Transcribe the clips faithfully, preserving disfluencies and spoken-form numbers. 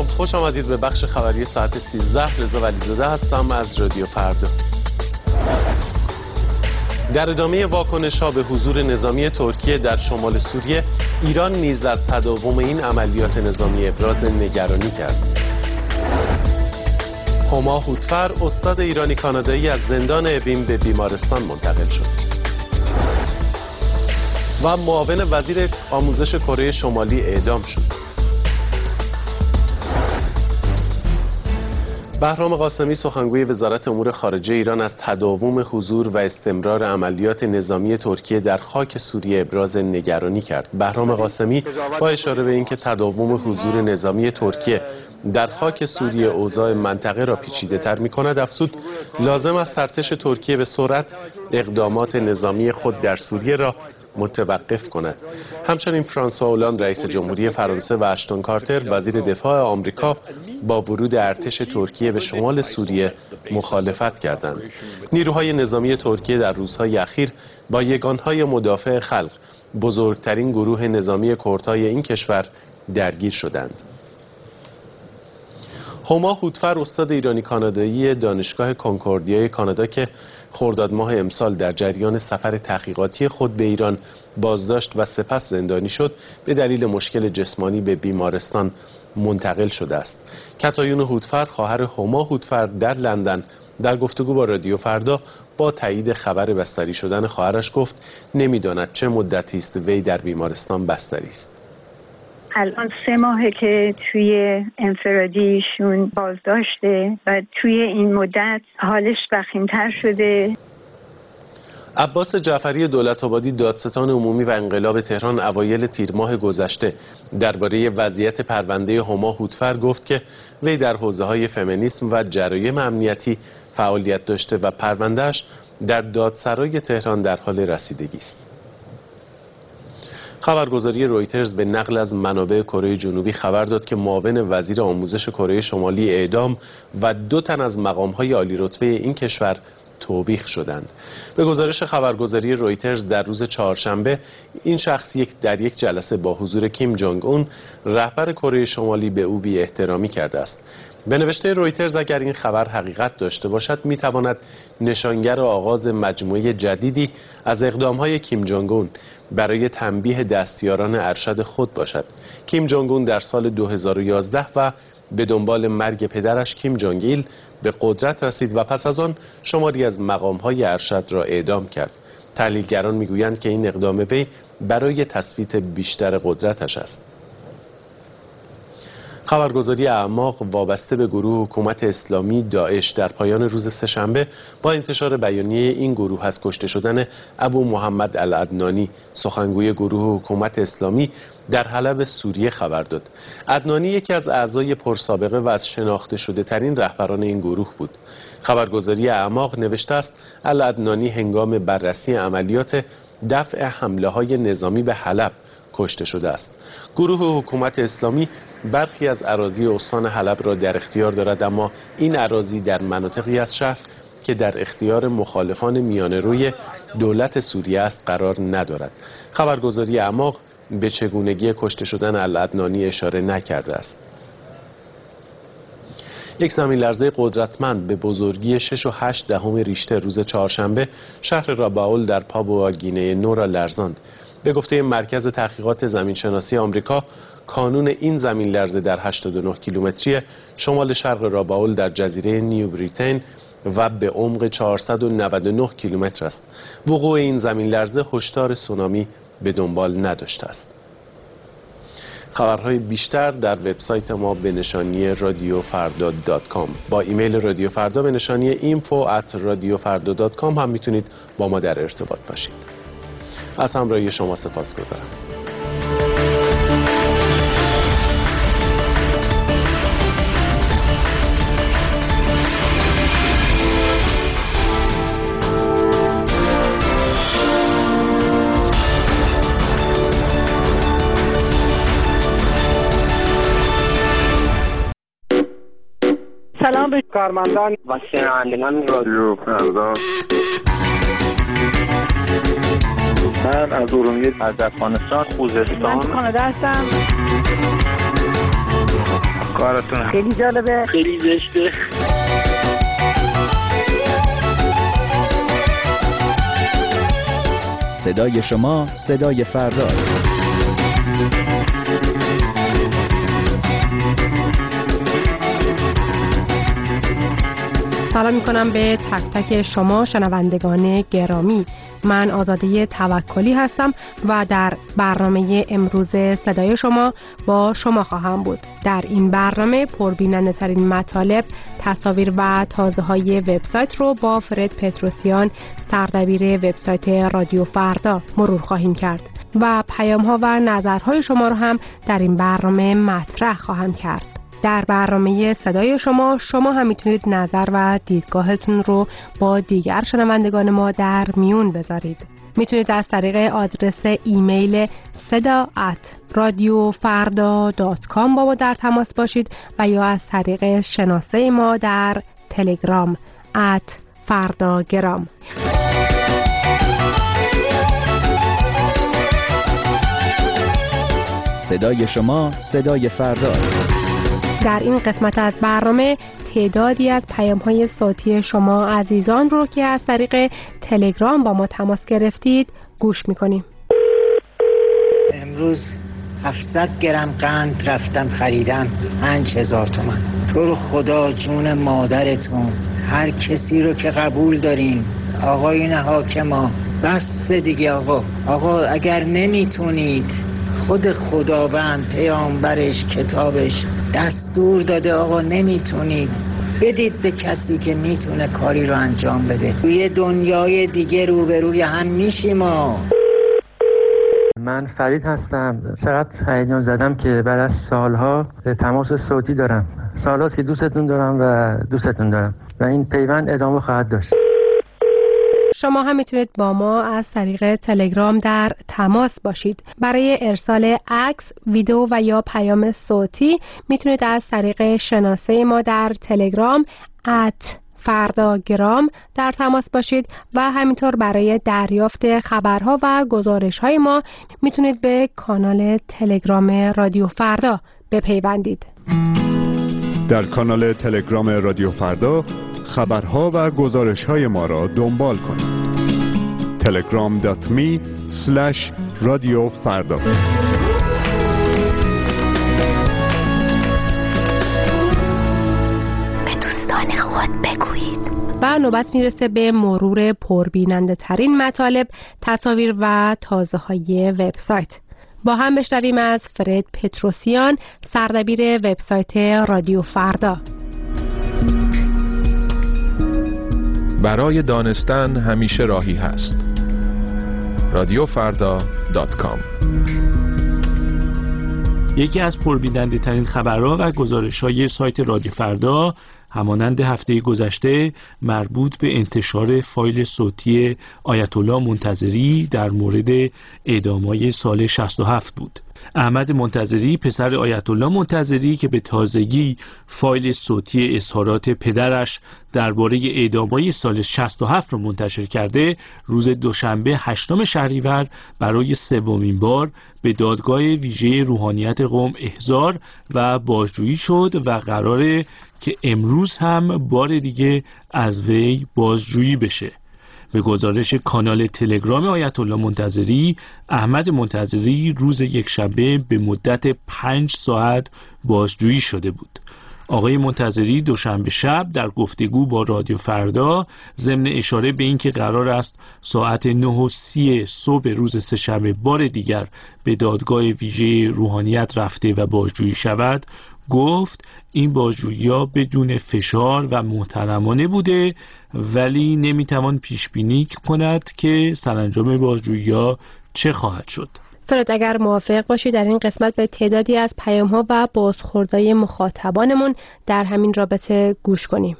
خوش آمدید به بخش خبری ساعت سیزده. رضا ولیزاده هستم از رادیو فردا. در ادامه واکنش‌ها به حضور نظامی ترکیه در شمال سوریه، ایران نیز از تداوم این عملیات نظامی ابراز نگرانی کرد. هما هوتفر، استاد ایرانی کانادایی، از زندان اوین به بیمارستان منتقل شد. و معاون وزیر آموزش کره شمالی اعدام شد. بهرام قاسمی، سخنگوی وزارت امور خارجه ایران، از تداوم حضور و استمرار عملیات نظامی ترکیه در خاک سوریه ابراز نگرانی کرد. بهرام قاسمی با اشاره به اینکه تداوم حضور نظامی ترکیه در خاک سوریه اوضاع منطقه را پیچیده‌تر می‌کند، افزود لازم است ارتش ترکیه به سرعت اقدامات نظامی خود در سوریه را متوقف کند. همچنین فرانسوا اولاند، رئیس جمهوری فرانسه، و اشتون کارتر، وزیر دفاع آمریکا، با ورود ارتش ترکیه به شمال سوریه مخالفت کردند. نیروهای نظامی ترکیه در روزهای اخیر با یگانهای مدافع خلق، بزرگترین گروه نظامی کردهای این کشور، درگیر شدند. هما هوتفر، استاد ایرانی کانادایی دانشگاه کنکوردیای کانادا که خرداد ماه امسال در جریان سفر تحقیقاتی خود به ایران بازداشت و سپس زندانی شد، به دلیل مشکل جسمانی به بیمارستان منتقل شده است. کتایون هوتفر، خواهر هما هوتفر، در لندن در گفتگو با رادیو فردا با تایید خبر بستری شدن خواهرش گفت نمیداند چه مدتی است وی در بیمارستان بستری است. الان سه ماهه که توی انفرادیشون بازداشته و توی این مدت حالش وخیم‌تر شده. عباس جعفری دولت‌آبادی، دادستان عمومی و انقلاب تهران، اوایل تیر ماه گذشته درباره وضعیت پرونده هما هوتفر گفت که وی در حوزه‌های فمینیسم و جرایم امنیتی فعالیت داشته و پرونده‌اش در دادسرای تهران در حال رسیدگی است. خبرگزاری رویترز به نقل از منابع کره جنوبی خبر داد که معاون وزیر آموزش کره شمالی اعدام و دو تن از مقام‌های عالی رتبه این کشور توبیخ شدند. به گزارش خبرگزاری رویترز، در روز چهارشنبه این شخص یک در یک جلسه با حضور کیم جونگ اون، رهبر کره شمالی، به او بی احترامی کرده است. به نوشته رویترز، اگر این خبر حقیقت داشته باشد، میتواند نشانگر آغاز مجموعه جدیدی از اقدام‌های کیم جونگ اون برای تنبیه دستیاران ارشد خود باشد. کیم جونگ اون در سال دو هزار و یازده و به دنبال مرگ پدرش کیم جونگ ایل به قدرت رسید و پس از آن شماری از مقام‌های ارشد را اعدام کرد. تحلیلگران میگویند که این اقدام وی برای تثبیت بیشتر قدرتش است. خبرگزاری اعماق وابسته به گروه حکومت اسلامی داعش در پایان روز سه‌شنبه با انتشار بیانیه این گروه از کشته شدن ابو محمد العدنانی، سخنگوی گروه حکومت اسلامی، در حلب سوریه خبر داد. عدنانی یکی از اعضای پرسابقه و از شناخته شده ترین رهبران این گروه بود. خبرگزاری اعماق نوشته است العدنانی هنگام بررسی عملیات دفع حمله های نظامی به حلب کشته شده است. گروه حکومت اسلامی برخی از اراضی استان حلب را در اختیار دارد، اما این اراضی در مناطقی از شهر که در اختیار مخالفان میانه روی دولت سوریه است قرار ندارد. خبرگزاری اعماق به چگونگی کشته شدن العدنانی اشاره نکرده است. یک زمین لرزه قدرتمند به بزرگی شش و هشت دهم ریشتر روز چهارشنبه شهر راباول در پاپوا گینه نو را لرزاند. به گفته مرکز تحقیقات زمینشناسی آمریکا، کانون این زمین لرزه در هشتاد و نه کیلومتری شمال شرق راباول در جزیره نیو بریتین و به عمق چهارصد و نود و نه کیلومتر است. وقوع این زمین لرزه هشدار سونامی به دنبال نداشته است. خبرهای بیشتر در وبسایت ما به نشانی رادیو فردا دات کام. با ایمیل رادیو فردا به نشانی اینفو ات رادیو فردا دات کام هم میتونید با ما در ارتباط باشید. از همراهی شما سپاسگزارم. سلام به کارمندان و شنوندگان رادیو فردا. من از ارومیه، از افغانستان، خوزستان، من کانادا هستم. کارتون خیلی جالبه، خیلی زشته. صدای شما صدای فرداست. سلام میکنم به تک تک شما شنوندگان گرامی. من آزاده توکلی هستم و در برنامه امروز صدای شما با شما خواهم بود. در این برنامه پربیننده ترین مطالب، تصاویر و تازه های وبسایت رو با فرد پتروسیان، سردبیر وبسایت رادیو فردا مرور خواهیم کرد و پیام ها و نظرهای شما رو هم در این برنامه مطرح خواهم کرد. در برنامه صدای شما شما هم میتونید نظر و دیدگاهتون رو با دیگر شنوندگان ما در میون بذارید. میتونید از طریق آدرس ایمیل صدا ات رادیو فردا دات کام با ما در تماس باشید و یا از طریق شناسه ما در تلگرام ات فرداگرام. صدای شما صدای فرداست. در این قسمت از برنامه تعدادی از پیام‌های صوتی شما عزیزان رو که از طریق تلگرام با ما تماس گرفتید گوش می‌کنیم. امروز هفتصد گرم قند رفتم خریدم، پنج هزار تومان. تو رو خدا جون مادرتون، هر کسی رو که قبول دارین آقایون حاکما، بس دیگه آقا. آقا اگر نمیتونید، خود خداوند پیامبرش کتابش دستور داده آقا نمیتونید، بدید به کسی که میتونه کاری رو انجام بده. توی دنیای دیگه روبروی هم میشیم. ما من فرید هستم. چقدر هیجان زدم که بعد از سالها تماس صوتی دارم. سالهاست که دوستتون دارم و دوستتون دارم و این پیوند ادامه خواهد داشت. شما هم میتونید با ما از طریق تلگرام در تماس باشید. برای ارسال عکس، ویدیو و یا پیام صوتی میتونید از طریق شناسه ما در تلگرام ات فرداگرام در تماس باشید و همینطور برای دریافت خبرها و گزارش‌های ما میتونید به کانال تلگرام رادیو فردا بپیوندید. در کانال تلگرام رادیو فردا خبرها و گزارش‌های ما را دنبال کنید. تلگرام دات می اسلش رادیو فردا. به دوستان خود بگویید. و نوبت میرسه به مرور پربیننده ترین مطالب، تصاویر و تازه های وبسایت. با هم بشنویم از فرد پتروسیان، سردبیر وبسایت رادیو فردا. برای دانستن همیشه راهی هست. رادیو فردا دات کام. یکی از پربیننده ترین خبرها و گزارش‌های سایت رادیو فردا همانند هفته گذشته مربوط به انتشار فایل صوتی آیت الله منتظری در مورد اعدام‌های سال شصت و هفت بود. احمد منتظری پسر آیت الله منتظری که به تازگی فایل صوتی اظهارات پدرش درباره اعدام‌های سال شصت و هفت را منتشر کرده، روز دوشنبه هشتم شهریور برای سومین بار به دادگاه ویژه روحانیت قم احضار و بازجویی شد و قراره که امروز هم بار دیگه از وی بازجویی بشه. به گزارش کانال تلگرام آیت الله منتظری، احمد منتظری روز یکشنبه به مدت پنج ساعت بازجویی شده بود. آقای منتظری دوشنبه شب در گفتگو با رادیو فردا ضمن اشاره به اینکه قرار است ساعت نه و سی صبح روز سه‌شنبه بار دیگر به دادگاه ویژه روحانیت رفته و بازجویی شود، گفت این بازجویی‌ها بدون فشار و محترمانه بوده، ولی نمیتوان پیش بینی کند که سرانجام بازجویی‌ها چه خواهد شد. فرد اگر موافق باشی در این قسمت به تعدادی از پیام‌ها و بازخوردهای مخاطبانمون در همین رابطه گوش کنیم.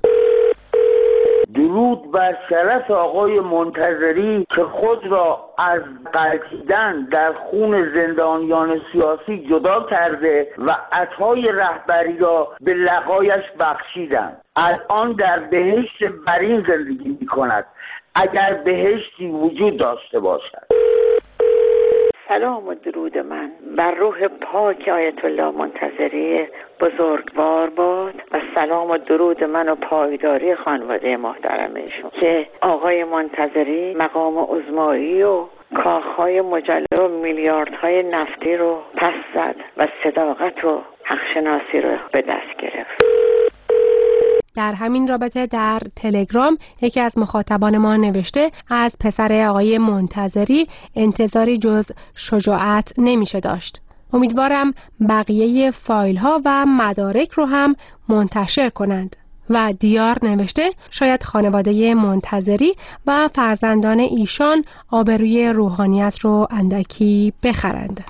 درود بر شرف آقای منتظری که خود را از غلطیدن در خون زندانیان سیاسی جدا کرده و عطای رهبری را به لقایش بخشیدند. الان در بهشت برین زندگی می کند، اگر بهشتی وجود داشته باشد. سلام و درود من بر روح پاک آیت الله منتظری بزرگوار باد و سلام و درود من و پایداری خانواده محترمشون که آقای منتظری مقام عظمایی و کاخهای مجلل و میلیاردهای نفتی رو پس زد و صداقت و حقشناسی رو به دست گرفت. در همین رابطه در تلگرام یکی از مخاطبان ما نوشته از پسر آقای منتظری انتظاری جز شجاعت نمیشه داشت. امیدوارم بقیه فایل ها و مدارک رو هم منتشر کنند. و دیار نوشته شاید خانواده منتظری و فرزندان ایشان آبروی روحانیت رو اندکی بخرند.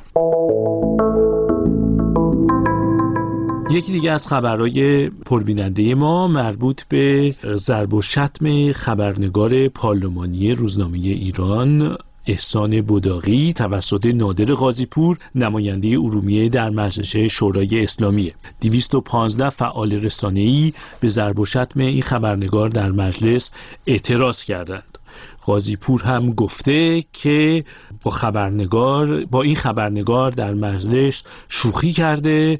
یکی دیگه از خبرهای پربیننده ما مربوط به ضرب و شتم خبرنگار پارلمانی روزنامه ایران احسان بداقی توسط نادر غازیپور نماینده ارومیه در مجلس شورای اسلامیه. دویست و پانزده فعال رسانه‌ای به ضرب و شتم این خبرنگار در مجلس اعتراض کردند. غازیپور هم گفته که با خبرنگار با این خبرنگار در مجلس شوخی کرده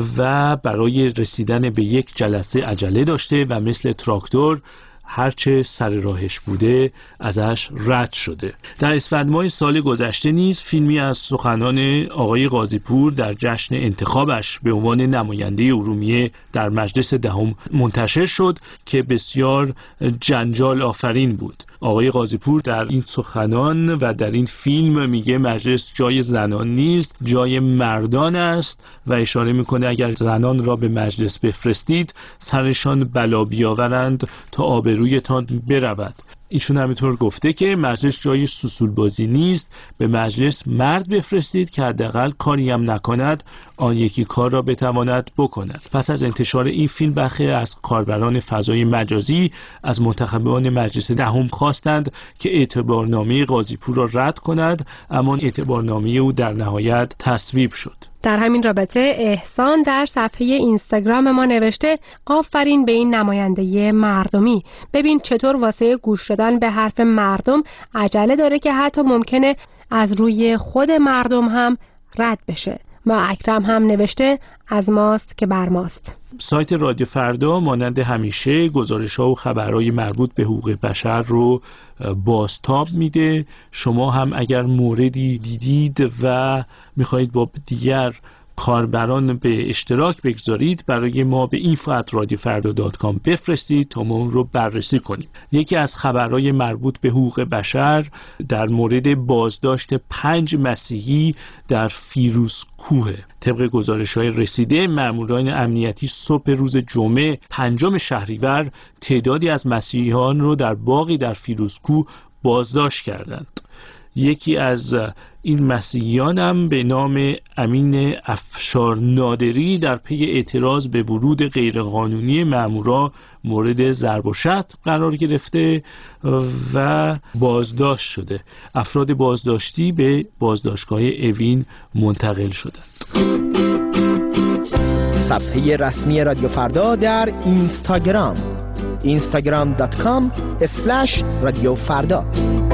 و برای رسیدن به یک جلسه عجله داشته و مثل تراکتور هرچه سر راهش بوده ازش رد شده. در اسفند ماه سال گذشته نیز فیلمی از سخنان آقای غازیپور در جشن انتخابش به عنوان نماینده ارومیه در مجلس دهم منتشر شد که بسیار جنجال آفرین بود. آقای غازیپور در این سخنان و در این فیلم میگه مجلس جای زنان نیست، جای مردان است و اشاره میکنه اگر زنان را به مجلس بفرستید سرشان بلا بیاورند تا آبرویتان برود. ایشون همینطور گفته که مجلس جای سوسول بازی نیست، به مجلس مرد بفرستید که حداقل کاری هم نکند آن یکی کار را بتواند بکند. پس از انتشار این فیلم برخی از کاربران فضای مجازی از منتخبان مجلس دهم خواستند که اعتبارنامه غازیپور را رد کند، اما اعتبارنامه او در نهایت تصویب شد. در همین رابطه احسان در صفحه اینستاگرام ما نوشته آفرین به این نماینده مردمی. ببین چطور واسه گوش دادن به حرف مردم عجله داره که حتی ممکنه از روی خود مردم هم رد بشه. و اکرم هم نوشته از ماست که بر ماست. سایت رادیو فردا مانند همیشه گزارش‌ها و خبرهای مربوط به حقوق بشر رو بازتاب میده. شما هم اگر موردی دیدید و میخواهید با دیگر کاربران به اشتراک بگذارید برای ما به اینفو ات رادیو فردا دات کام بفرستید تا ما اون رو بررسی کنیم. یکی از خبرهای مربوط به حقوق بشر در مورد بازداشت پنج مسیحی در فیروزکوه. طبق گزارش‌های رسیده ماموران امنیتی صبح روز جمعه پنجم شهریور تعدادی از مسیحیان رو در باغی در فیروزکوه بازداشت کردند. یکی از این مسیحیان هم به نام امین افشار نادری در پی اعتراض به ورود غیرقانونی مامورا مورد ضرب و شتم قرار گرفته و بازداشت شده. افراد بازداشتی به بازداشتگاه اوین منتقل شدند. صفحه رسمی رادیو فردا در اینستاگرام اینستاگرام دات کام اسلش رادیو فردا.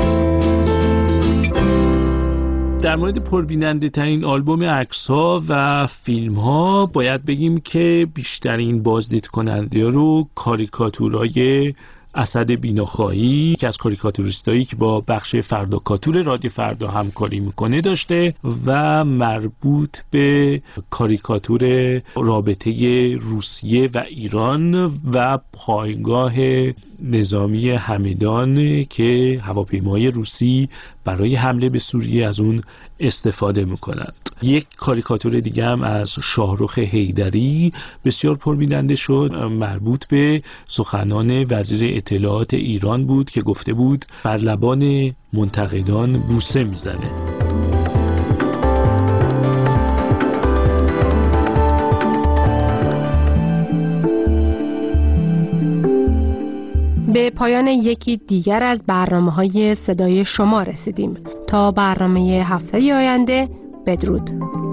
در مورد پربیننده ترین آلبوم عکس‌ها و فیلم‌ها باید بگیم که بیشترین بازدید کننده رو کاریکاتورای اسد بیناخواهی که از کاریکاتوریستایی که با بخش فردا کاتور رادیو فردا همکاری میکنه داشته و مربوط به کاریکاتور رابطه روسیه و ایران و پایگاه نظامی همدان که هواپیمای روسی برای حمله به سوریه از اون استفاده میکنند. یک کاریکاتور دیگه هم از شاهرخ حیدری بسیار پربیننده شد، مربوط به سخنان وزیر اطلاعات ایران بود که گفته بود بر لبان منتقدان بوسه میزنه. به پایان یکی دیگر از برنامه‌های صدای شما رسیدیم. تا برنامه هفته آینده بدرود.